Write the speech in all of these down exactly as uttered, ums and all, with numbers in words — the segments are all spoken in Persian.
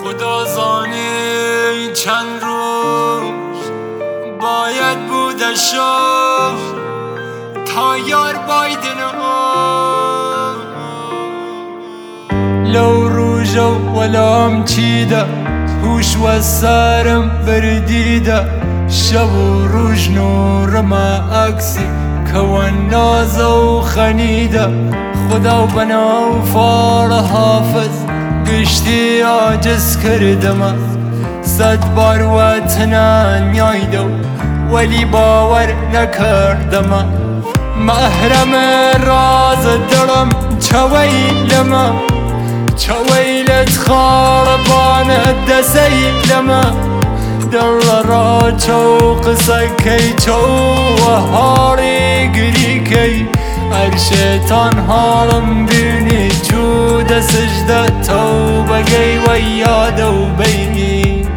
خدا زانه چند روز باید بودشو تا یار بایدنو لو روژو ولام چیده هوش و سرم بردیده شب و روژ نورما عکسی کون ناز و خنیده خدا و بنا و فار حافظ گشتی عاجز کردم صد بار وطنا نیایدو ولی باور نکردم محرم راز دلم چویلم چویلت خاربان دسیلم دل را چو قصه کی چو هاری گری کی هر شیطان حالم بینی چود سجده توبه گی و یادو بینی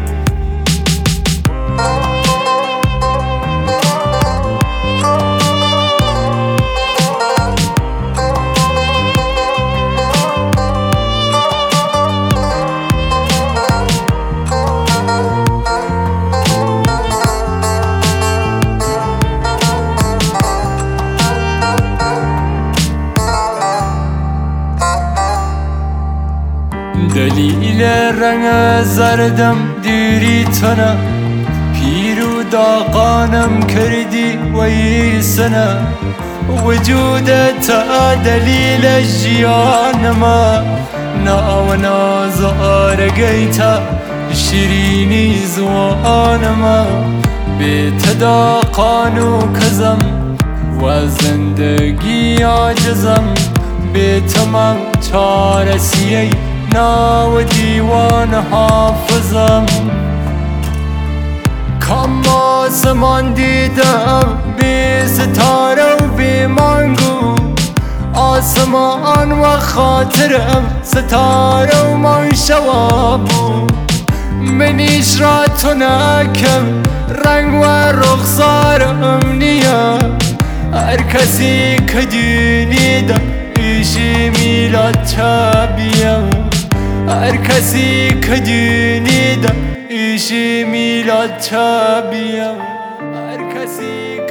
دلیل رنگ زردم دیری تنه پیرو داغانم کردی وی سنه وجودت دلیل جیانما ناو ناز آرگیتا شیرینی زوانما بیت داغانو کزم و زندگی عاجزم بیتمم چارسیی ناو دیوان حافظم کم آسمان دیدم بی ستاره و بی مانگو آسمان و خاطرم ستاره و من شوابو منیش را تو نکم رنگ و رخسارم نیا هر کسی که دینیده ایشی میلاد چابیم هر کسی که دینیده ایشی میلاد چابیم هر کسی